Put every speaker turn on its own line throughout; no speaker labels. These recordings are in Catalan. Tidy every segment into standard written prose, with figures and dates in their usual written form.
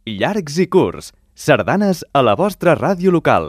llargs i curts, sardanes a la vostra ràdio local.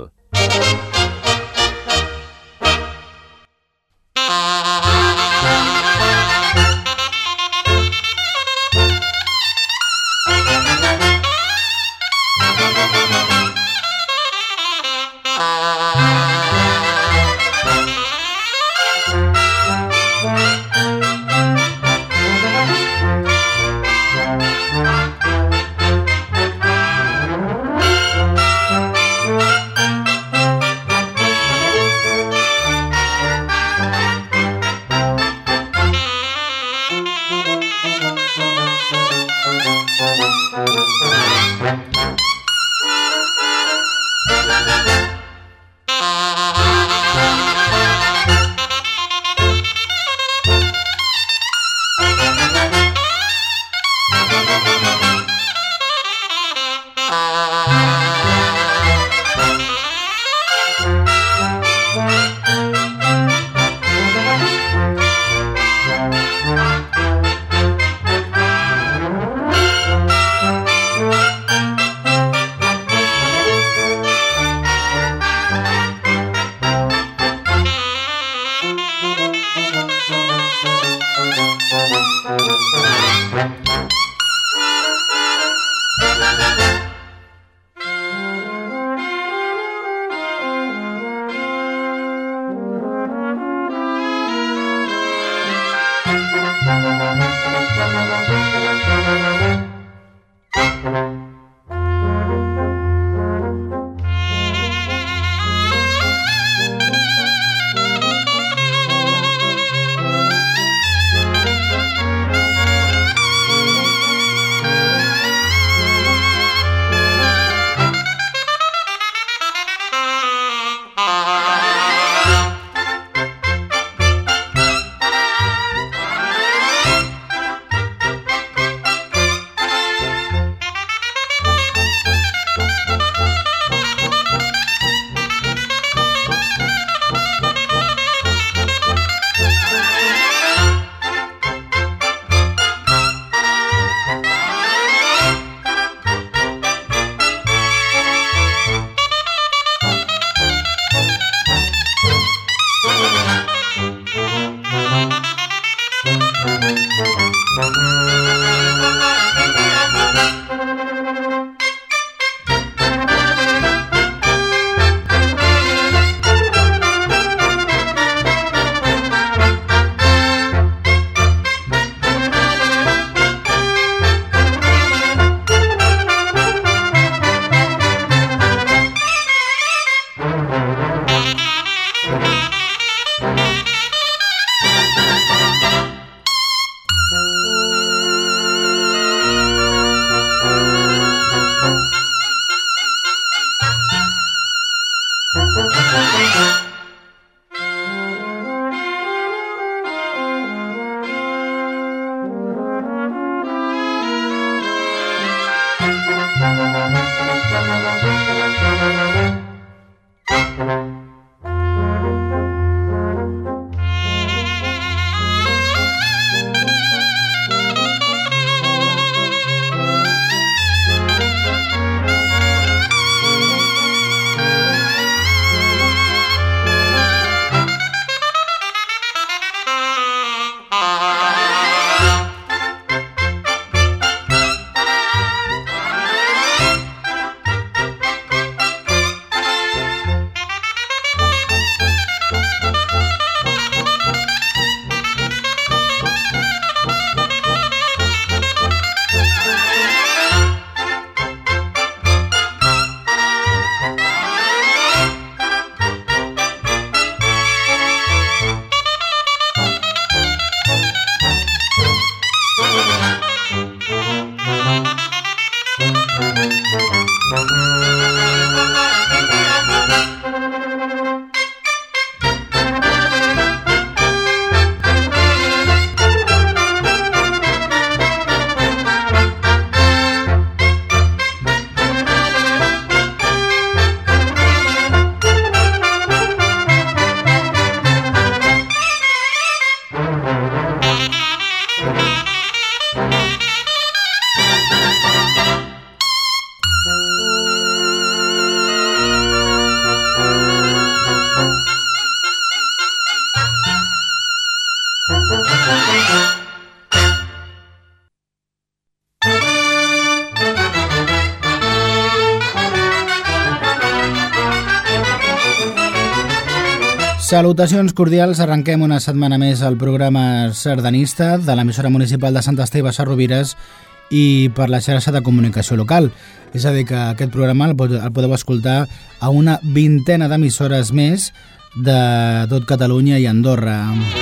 Salutacions cordials, arrenquem una setmana més el programa sardanista de l'emissora municipal de Sant Esteve Sesrovires i per la xarxa de comunicació local. És a dir, que aquest programa el podeu escoltar a una vintena d'emissores més de tot Catalunya i Andorra.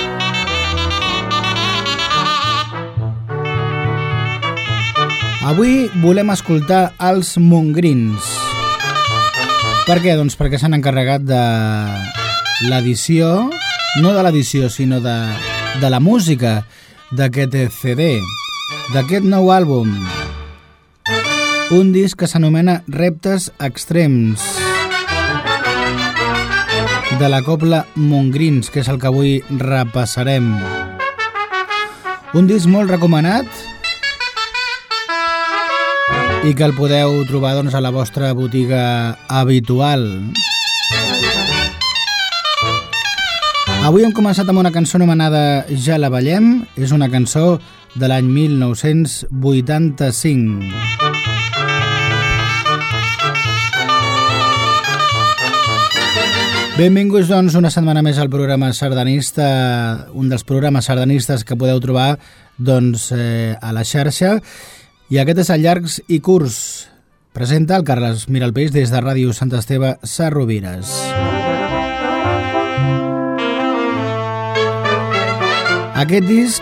Avui volem escoltar els Montgrins. Per què? Doncs perquè s'han encarregat de l'edició, no de l'edició, sinó de la música d'aquest CD, d'aquest nou àlbum. Un disc que s'anomena Reptes Extrems, de la cobla Montgrins, que és el que avui repassarem. Un disc molt recomanat i que el podeu trobar doncs, a la vostra botiga habitual. Avui hem començat amb una cançó anomenada Ja la ballem. És una cançó de l'any 1985. Benvinguts, doncs, una setmana més al programa sardanista, un dels programes sardanistes que podeu trobar doncs, a la xarxa. I aquest és el Llargs i Curts. Presenta el Carles Miralpeix des de Ràdio Sant Esteve Sesrovires. Aquest disc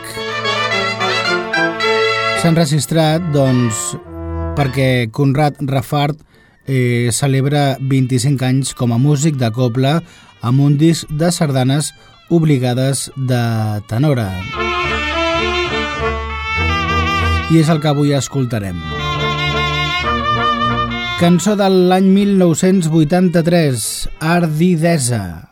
s'ha enregistrat doncs, perquè Conrad Rafart celebra 25 anys com a músic de cobla amb un disc de sardanes obligades de tenora. I és el que avui escoltarem. Cançó de l'any 1983, Ardidesa.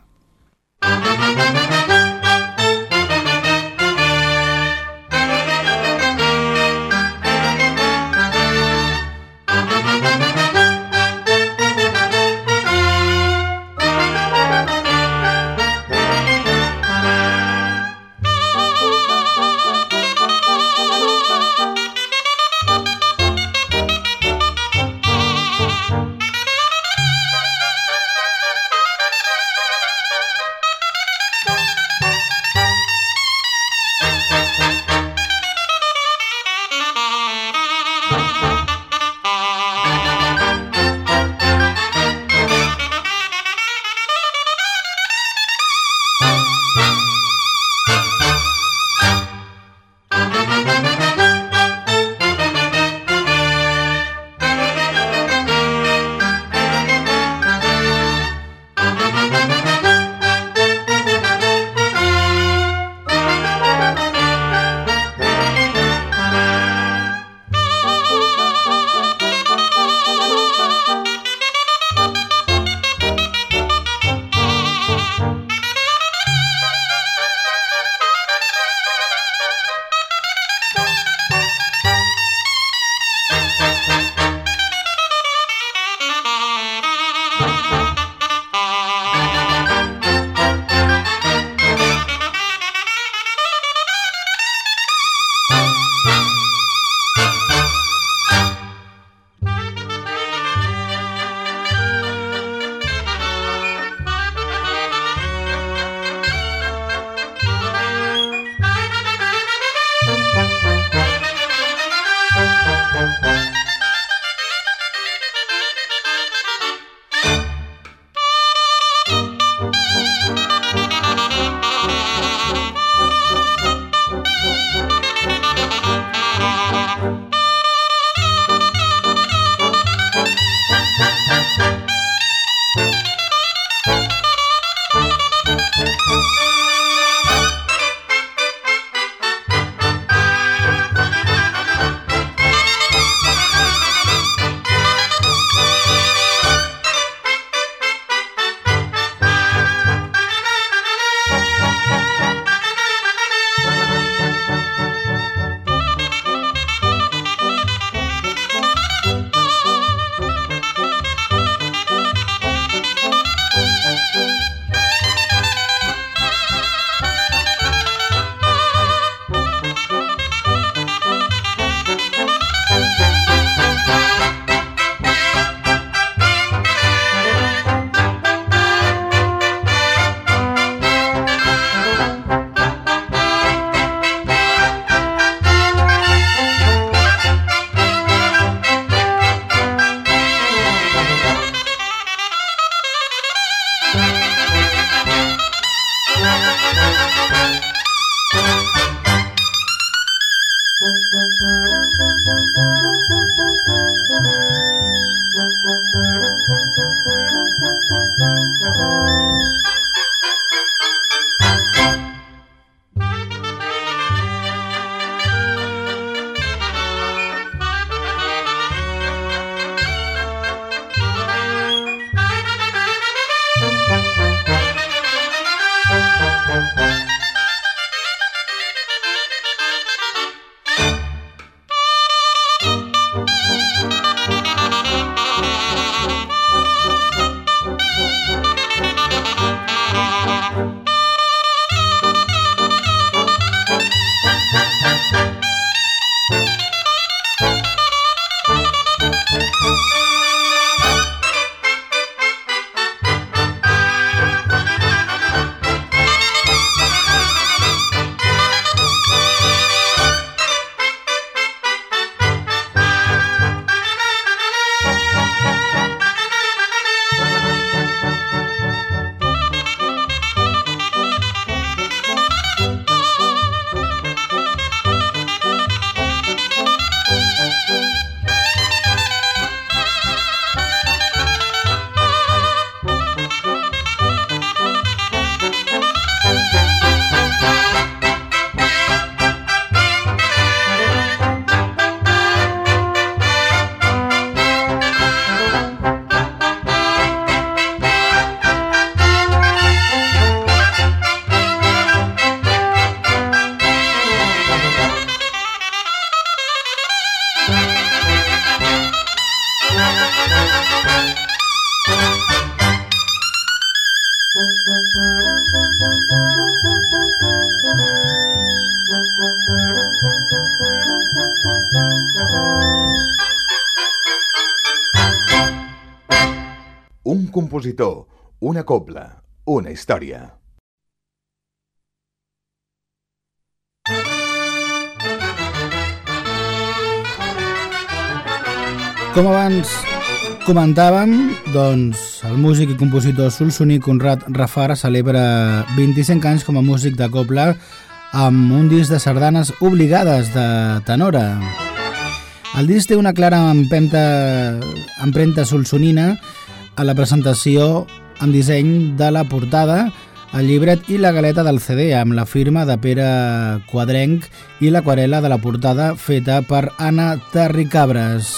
Un compositor, una cobla, una història.
Com abans comentàvem, doncs el músic i compositor solsoní Conrad Rafar celebra 25 anys com a músic de cobla amb un disc de sardanes obligades de tenora. El disc té una clara empremta solsonina a la presentació amb disseny de la portada, el llibret i la galeta del CD amb la firma de Pere Quadrenc i l'aquarel·la de la portada feta per Anna Terricabres.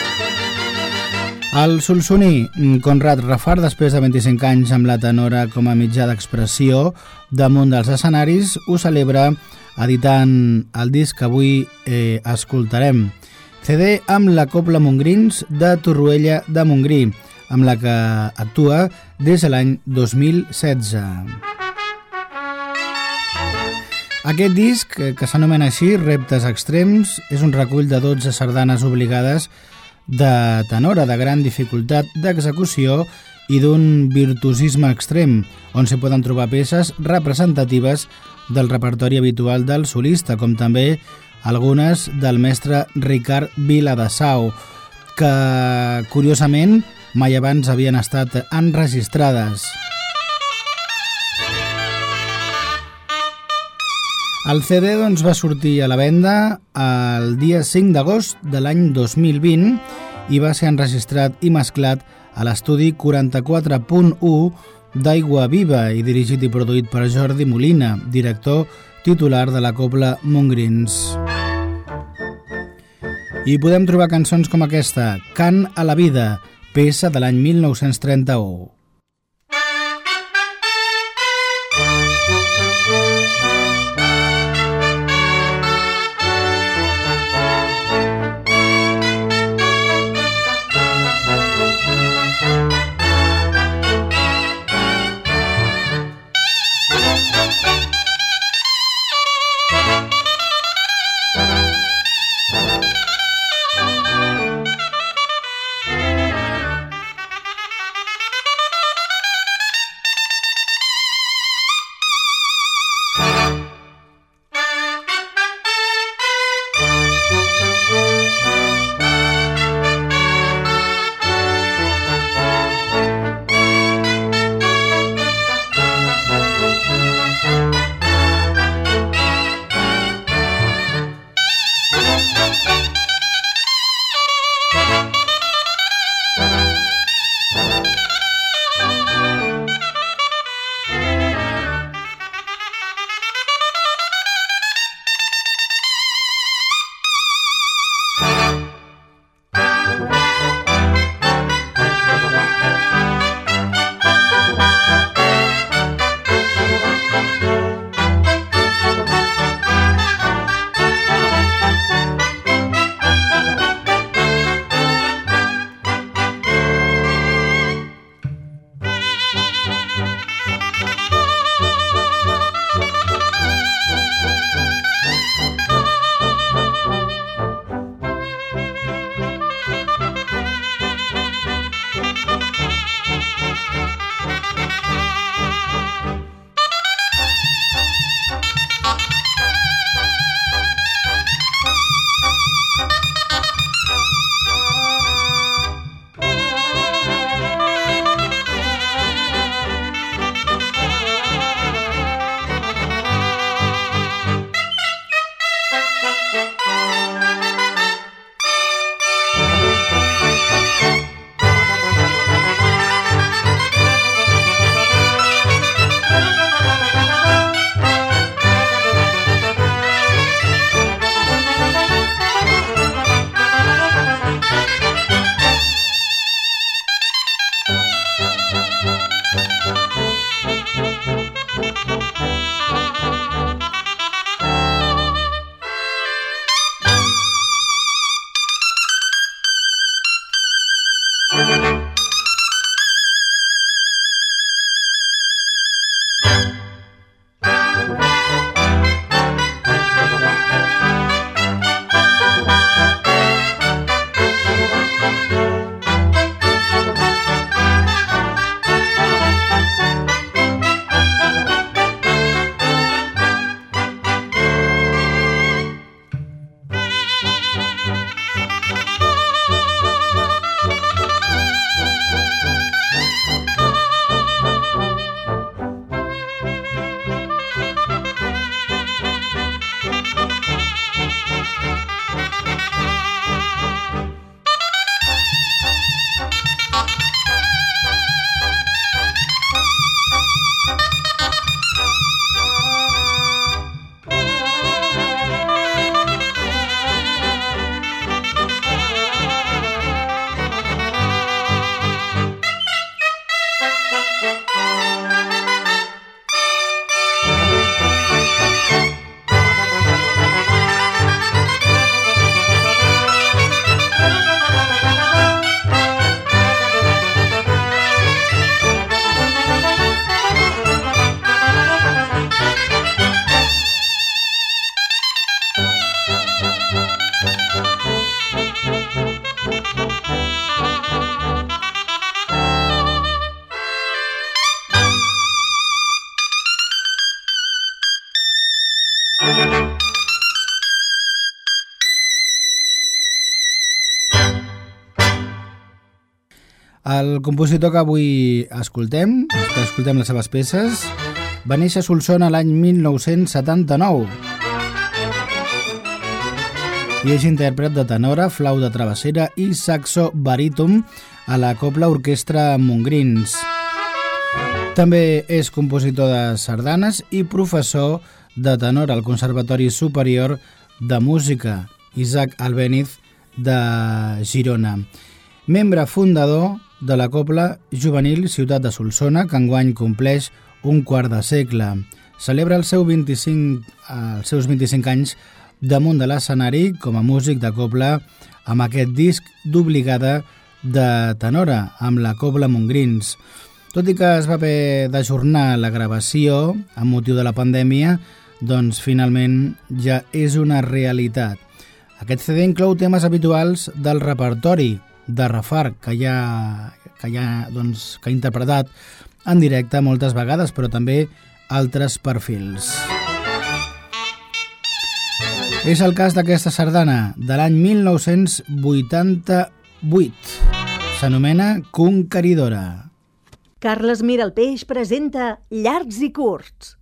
El solsoní Conrad Rafar, després de 25 anys amb la tenora com a mitjà d'expressió damunt dels escenaris, ho celebra editant el disc que avui escoltarem. CD amb la Cobla Mongrins de Torroella de Montgrí, amb la que actua des de l'any 2016. Aquest disc, que s'anomena així, Reptes Extrems, és un recull de 12 sardanes obligades de tenora de gran dificultat d'execució i d'un virtuosisme extrem, on s'hi poden trobar peces representatives del repertori habitual del solista, com també algunes del mestre Ricard Viladasau, que, curiosament, mai abans havien estat enregistrades. El CD doncs, va sortir a la venda el dia 5 d'agost de l'any 2020 i va ser enregistrat i mesclat a l'estudi 44.1 d'Aigua Viva i dirigit i produït per Jordi Molina, director titular de la Cobla Mongrins. I podem trobar cançons com aquesta, Cant a la vida, peça de l'any 1931. El compositor que avui escoltem les seves peces, va néixer a Solsona l'any 1979 i és intèrpret de tenora, flauta travessera i saxo baríton a la Cobla Orquestra Montgrins. També és compositor de sardanes i professor de tenor al Conservatori Superior de Música Isaac Albéniz de Girona. Membre fundador de la Cobla Juvenil Ciutat de Solsona, que enguany compleix un quart de segle. Celebra els seus 25 anys damunt de l'escenari com a músic de cobla amb aquest disc d'obligada de tenora amb la Cobla Montgrins. Tot i que es va haver d'ajornar la gravació amb motiu de la pandèmia, doncs finalment ja és una realitat. Aquest CD inclou temes habituals del repertori de Rafar, que ha interpretat en directe moltes vegades, però també altres perfils. És el cas d'aquesta sardana de l'any 1988. S'anomena Conqueridora.
Carles Miralpeix presenta Llargs i curts.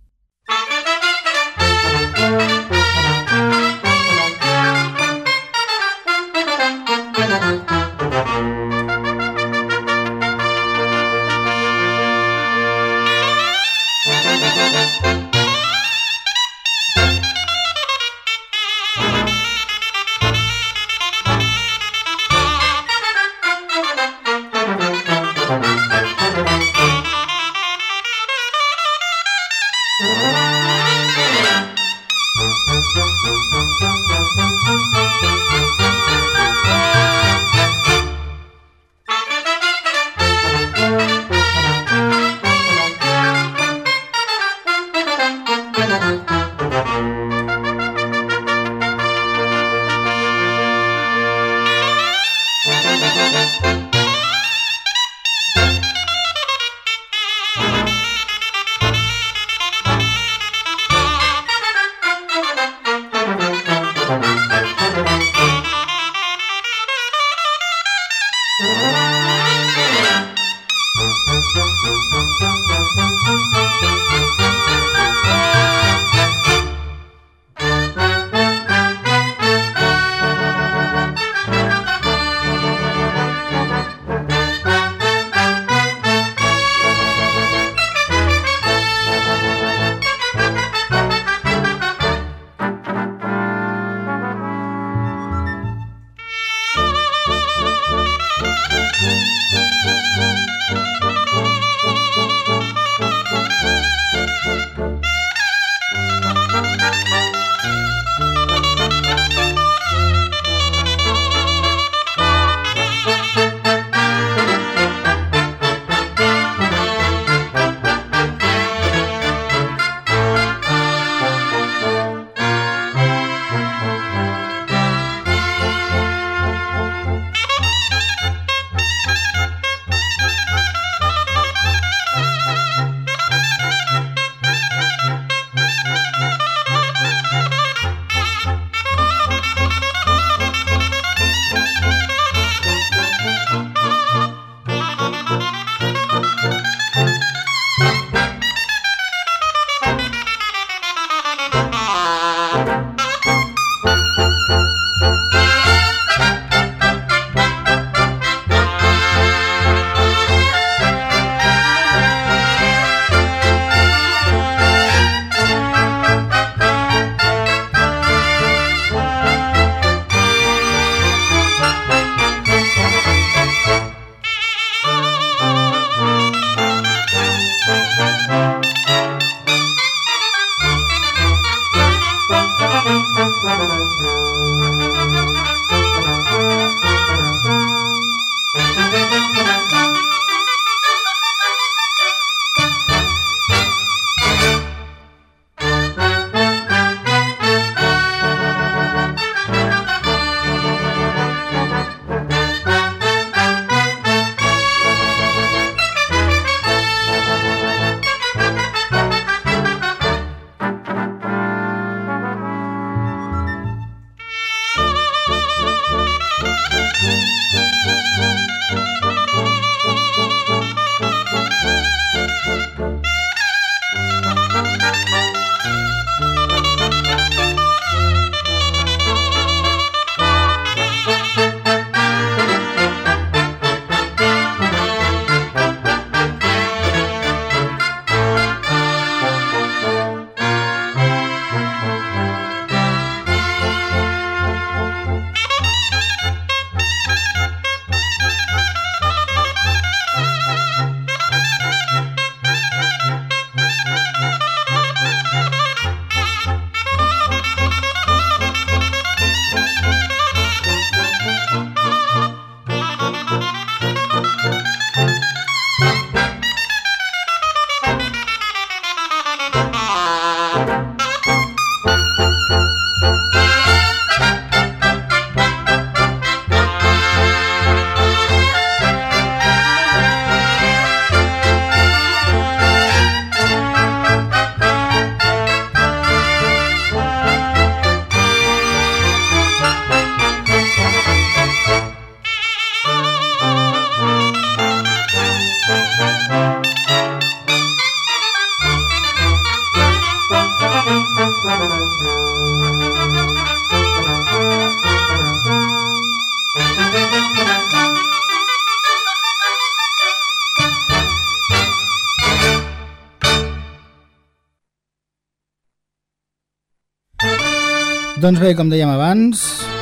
Doncs bé, com dèiem abans,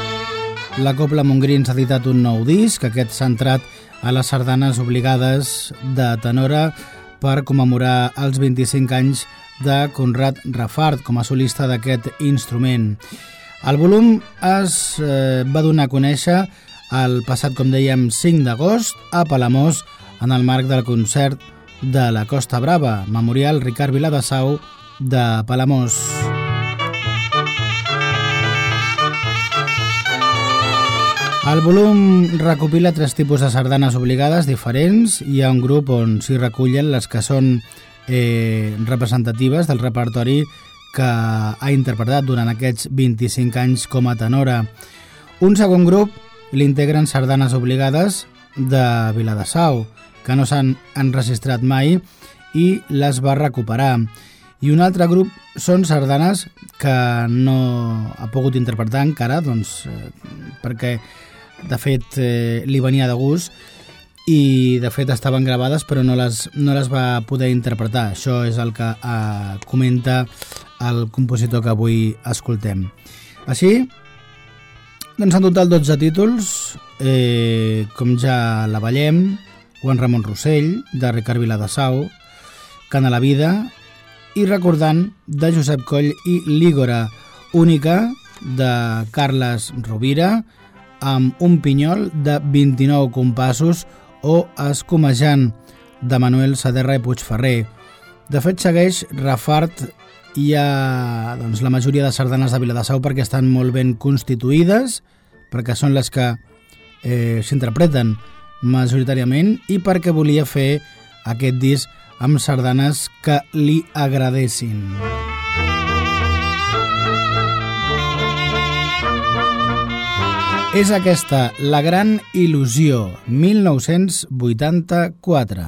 la Cobla Montgrins ha editat un nou disc, aquest centrat a les sardanes obligades de tenora per commemorar els 25 anys de Conrad Rafart com a solista d'aquest instrument. El volum es va donar a conèixer el passat, com dèiem, 5 d'agost a Palamós en el marc del concert de la Costa Brava, Memorial Ricard Viladasau de Palamós. El volum recopila 3 tipus de sardanes obligades diferents. Hi ha un grup on s'hi recullen les que són representatives del repertori que ha interpretat durant aquests 25 anys com a tenora. Un segon grup l'integren sardanes obligades de Viladasau, que no s'han enregistrat mai i les va recuperar. I un altre grup són sardanes que no ha pogut interpretar encara, doncs, perquè de fet li venia de gust i de fet estaven gravades però no les va poder interpretar. Això és el que comenta el compositor que avui escoltem. Així, doncs en total 12 títols, com ja la ballem, Juan Ramon Rossell, de Ricard Viladasau, Cant a la vida, i recordant de Josep Coll i Lígora, Única, de Carles Rovira, amb un pinyol de 29 compassos, o Escomejant, de Manuel Saderra i Puigferrer. De fet, segueix Rafart. Hi ha doncs, la majoria de sardanes de Viladasau perquè estan molt ben constituïdes, perquè són les que s'interpreten majoritàriament i perquè volia fer aquest disc amb sardanes que li agradessin. És aquesta La gran il·lusió, 1984.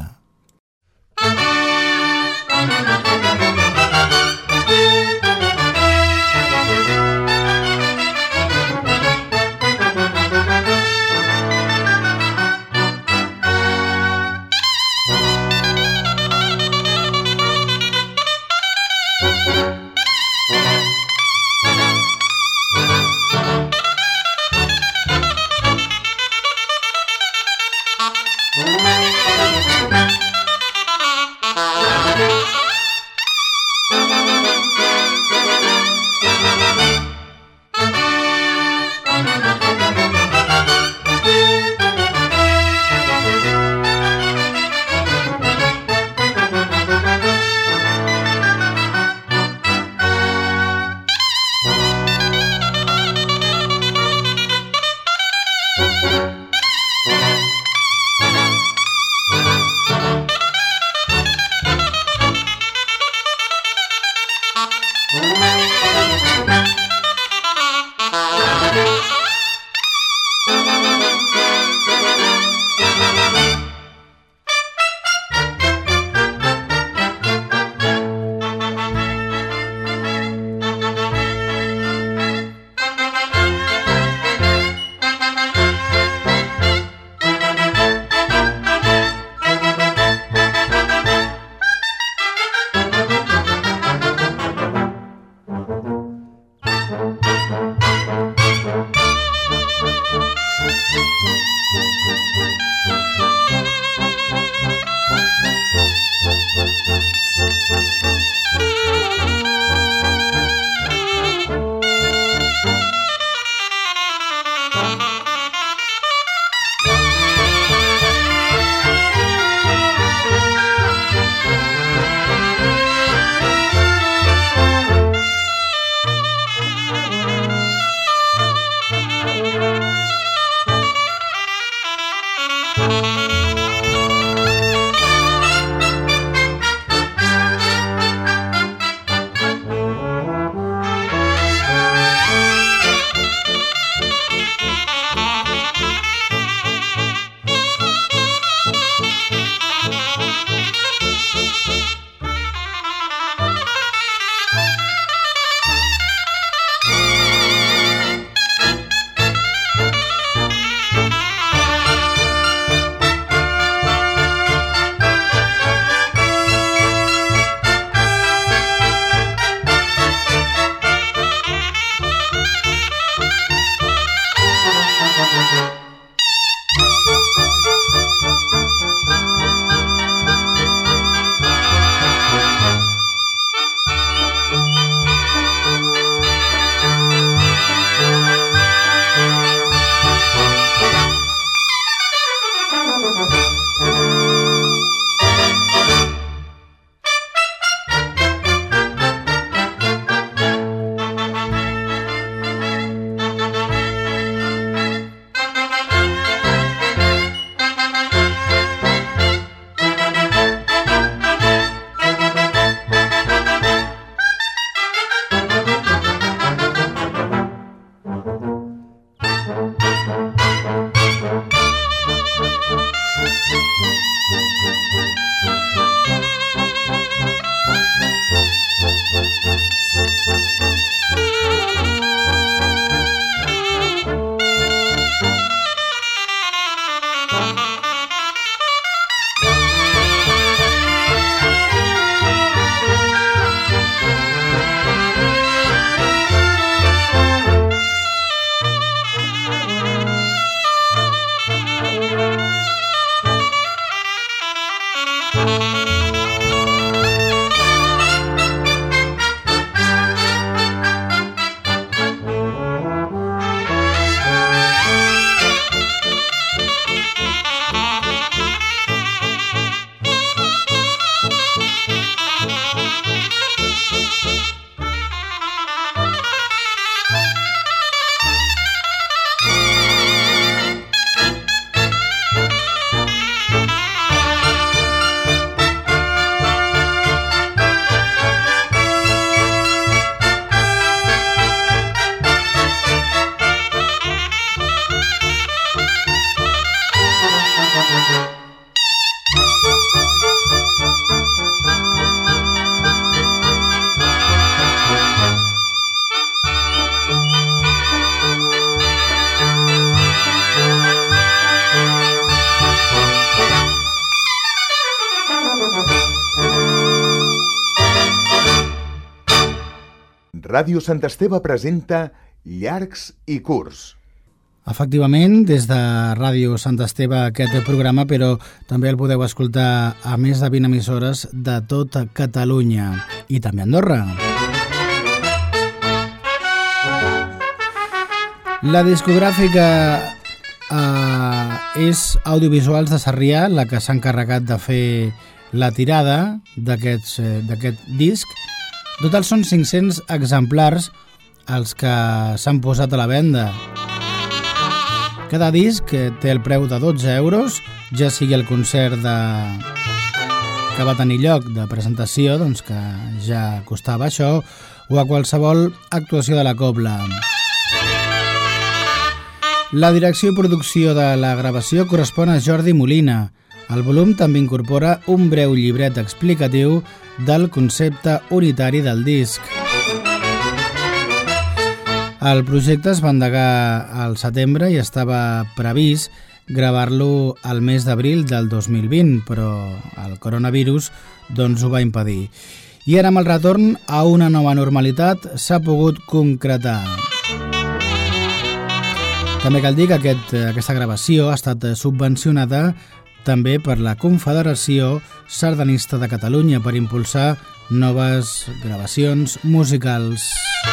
Ràdio Sant Esteve presenta Llargs i Curts.
Efectivament, des de Ràdio Sant Esteve aquest programa, però també el podeu escoltar a més de 20 emissores de tota Catalunya i també Andorra. La discogràfica és Audiovisuals de Sarrià, la que s'ha encarregat de fer la tirada d'aquest disc. Total són 500 exemplars els que s'han posat a la venda. Cada disc té el preu de 12 euros, ja sigui el concert que va tenir lloc de presentació, doncs que ja costava això, o a qualsevol actuació de la cobla. La direcció i producció de la gravació correspon a Jordi Molina. El volum també incorpora un breu llibret explicatiu del concepte unitari del disc. El projecte es va endegar al setembre i estava previst gravar-lo al mes d'abril del 2020, però el coronavirus ho va impedir. I ara, amb el retorn a una nova normalitat, s'ha pogut concretar. També cal dir que aquesta gravació ha estat subvencionada també per la Confederació Sardanista de Catalunya per impulsar noves gravacions musicals.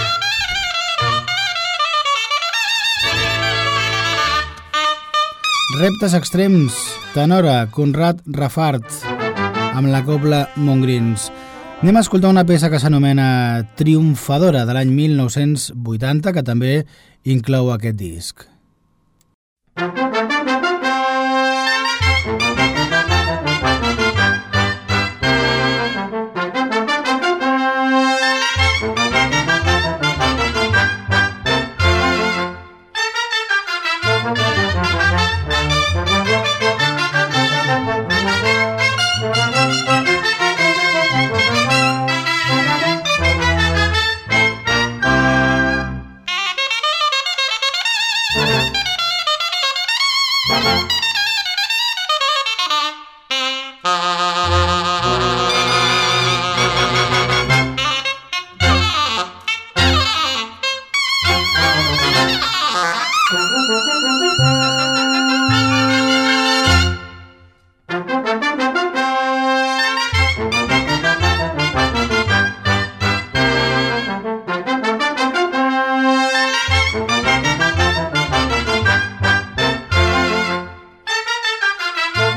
Reptes extrems, tenora, Conrad Rafart, amb la cobla Mongrins. Anem a escoltar una peça que s'anomena Triomfadora, de l'any 1980, que també inclou aquest disc.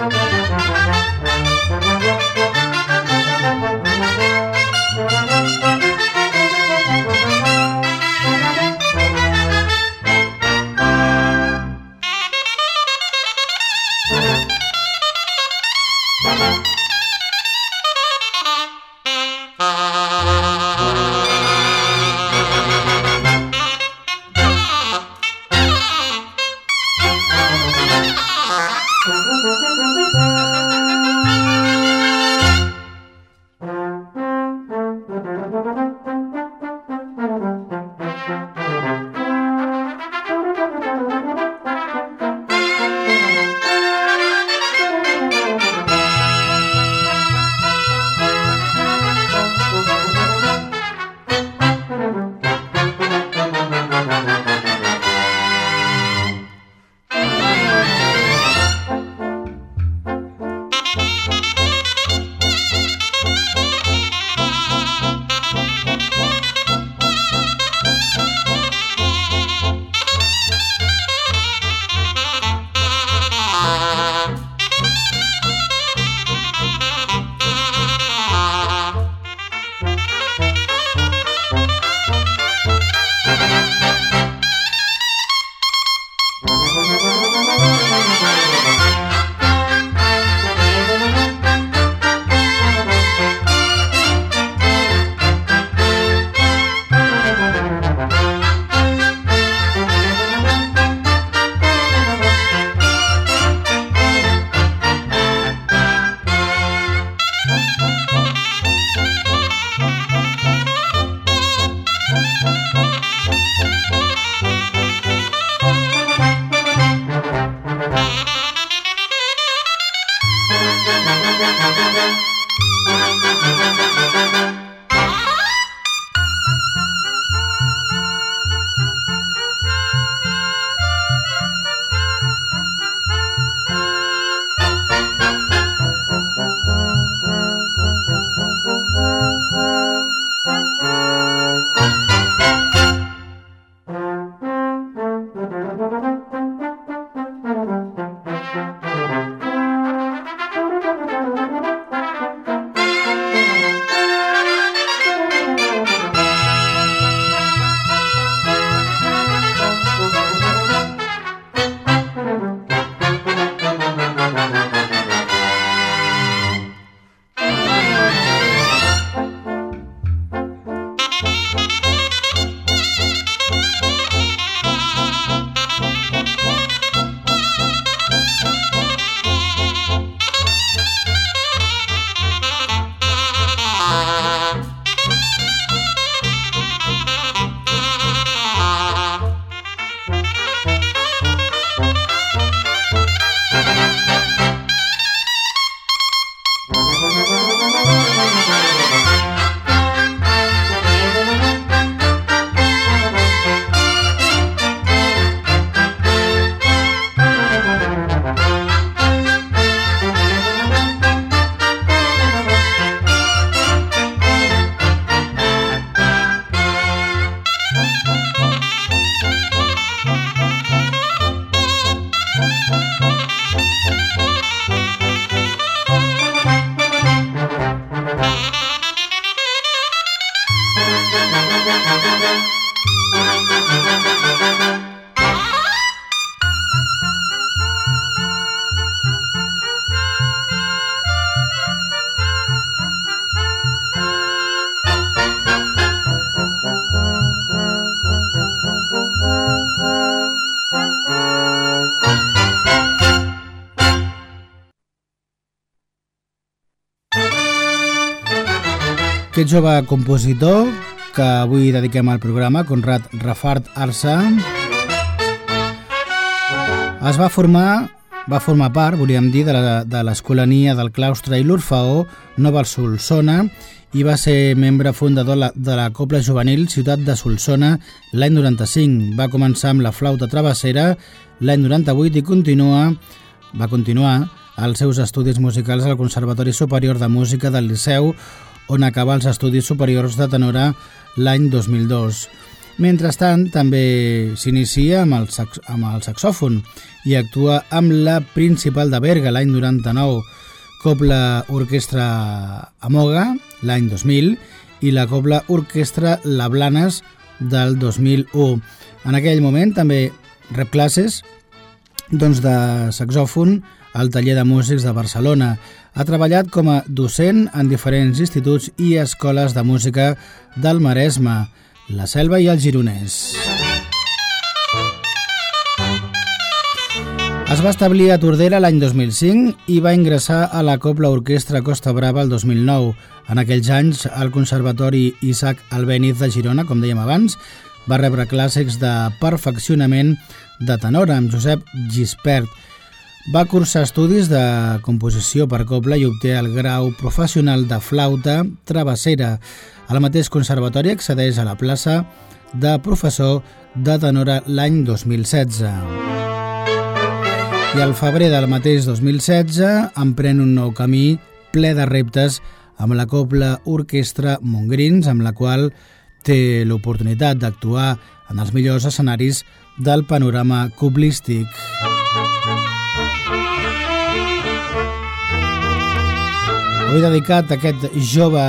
Aquest jove compositor que avui dediquem al programa, Conrad Rafart Arsa, va formar part, volíem dir, de l'Escolania del Claustre i l'Orfeó Nova Solsona i va ser membre fundador de la Cobla Juvenil Ciutat de Solsona l'any 95. Va començar amb la flauta travessera l'any 98 i va continuar els seus estudis musicals al Conservatori Superior de Música del Liceu, on acaba els estudis superiors de tenora l'any 2002. Mentrestant, també s'inicia amb el saxòfon i actua amb la Principal de Berga l'any 99, Cobla Orquestra Amoga l'any 2000 i la Cobla Orquestra La Blanes del 2001. En aquell moment també rep classes de saxòfon al Taller de Músics de Barcelona. Ha treballat com a docent en diferents instituts i escoles de música del Maresme, la Selva i el Gironès. Es va establir a Tordera l'any 2005 i va ingressar a la Cobla Orquestra Costa Brava el 2009. En aquells anys, al Conservatori Isaac Albéniz de Girona, com dèiem abans, va rebre clàssics de perfeccionament de tenor amb Josep Gispert. Va cursar estudis de composició per cobla i obté el grau professional de flauta travessera. Al mateix conservatori accedeix a la plaça de professor de tenora l'any 2016. I al febrer del mateix 2016 emprèn un nou camí ple de reptes amb la Cobla Orquestra Montgrins, amb la qual té l'oportunitat d'actuar en els millors escenaris del panorama coblístic. Avui dedicat a aquest jove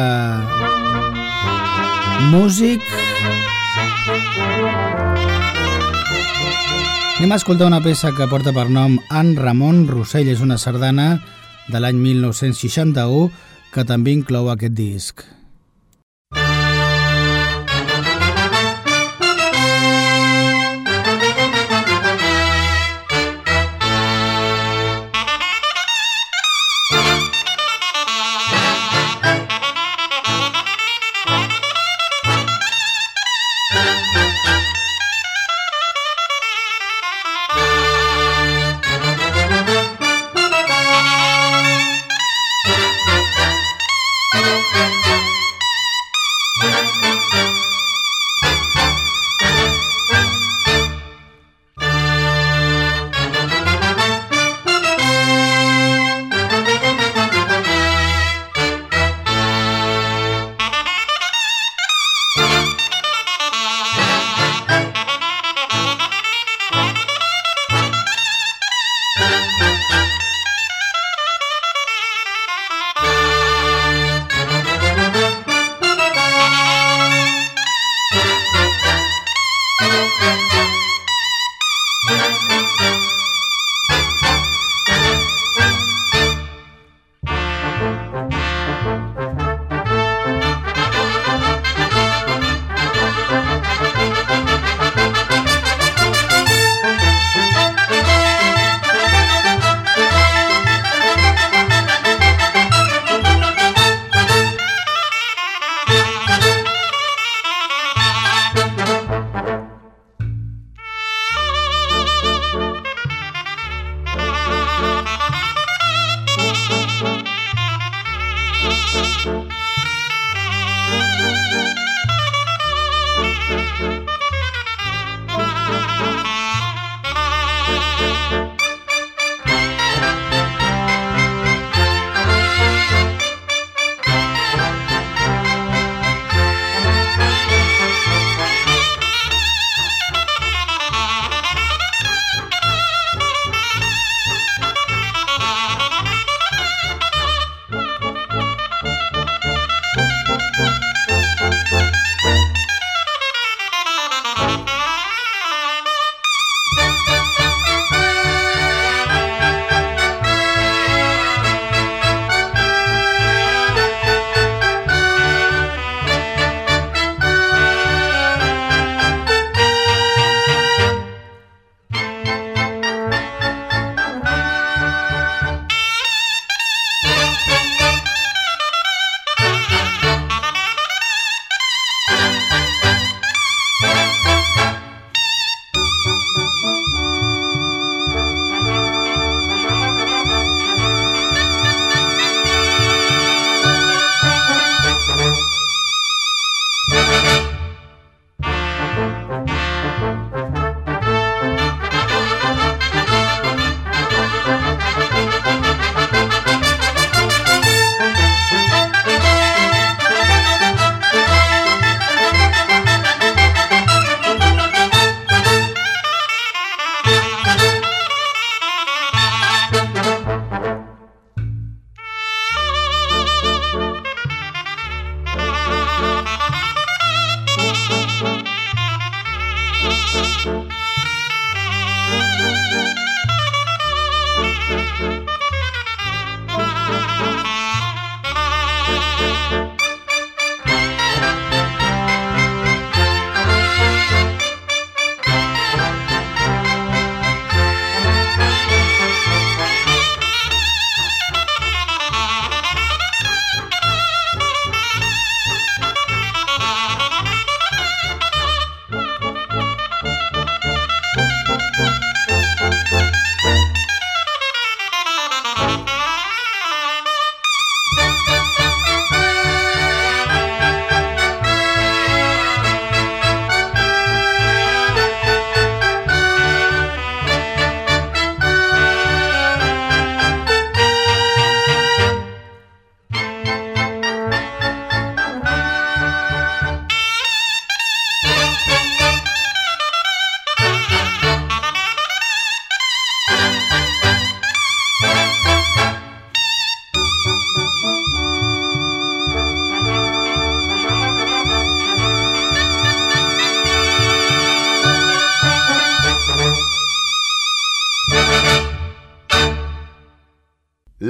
músic. Anem a escoltar una peça que porta per nom En Ramon Rossell. És una sardana de l'any 1961 que també inclou aquest disc.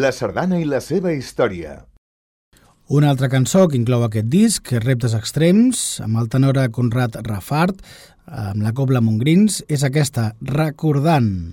La sardana i la seva història.
Una altra cançó que inclou aquest disc, Reptes extrems, amb el tenor Conrad Rafart, amb la cobla Montgrins, és aquesta, Recordant.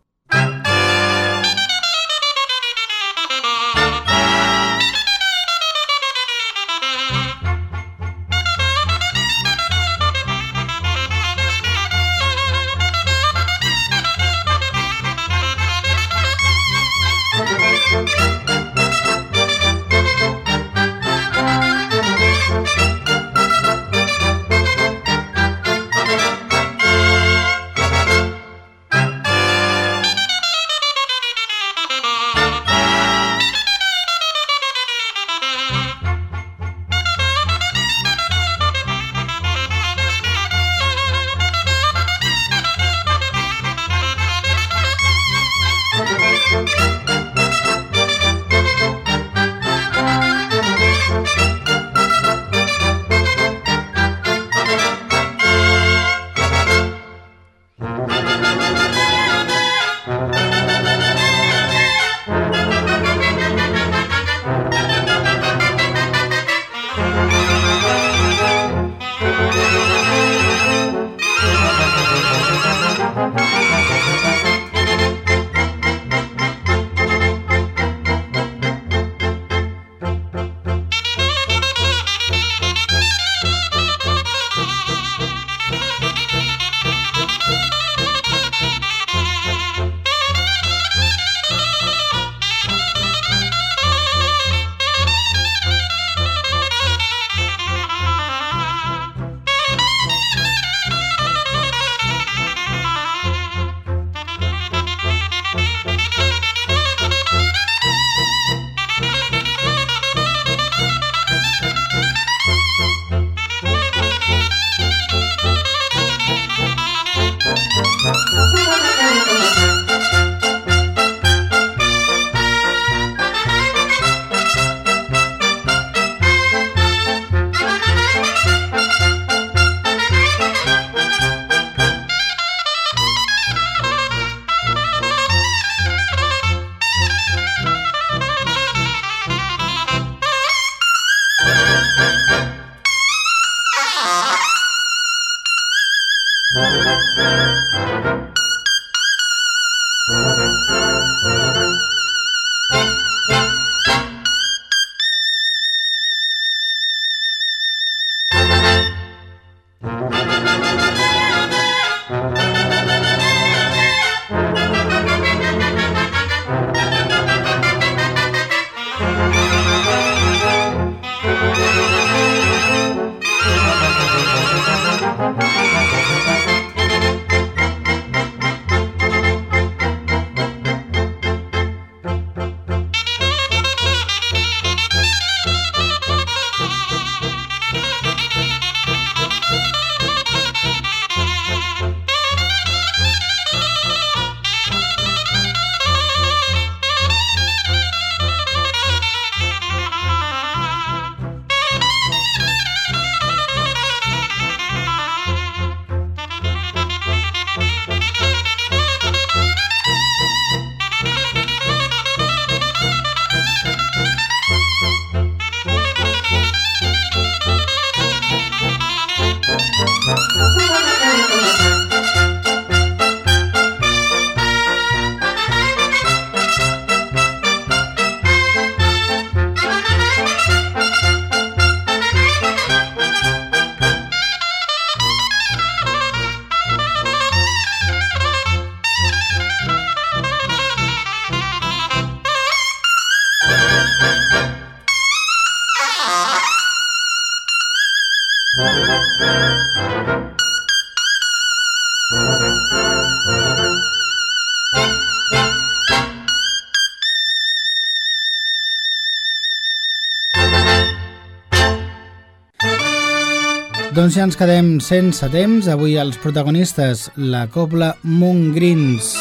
Doncs ja ens quedem sense temps. Avui els protagonistes, la cobla Montgrins.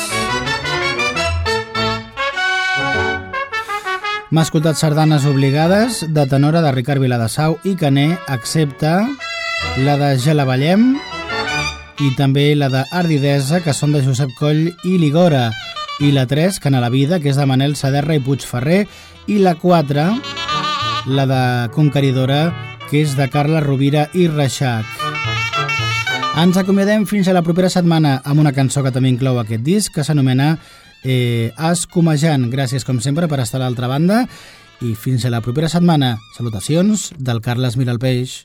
M'ha escoltat sardanes obligades de tenora de Ricard Viladasau i Caner, excepte la de Gelavallem i també la d'Ardidesa, que són de Josep Coll i Ligora. i la 3, Cana la vida, que és de Manel Saderra i Puigferrer, i la 4, la de Conqueridora, que és de Carla Rovira i Reixac. Ens acomiadem fins a la propera setmana amb una cançó que també inclou aquest disc, que s'anomena Escumejant. Gràcies, com sempre, per estar a l'altra banda i fins a la propera setmana. Salutacions del Carles Miralpeix.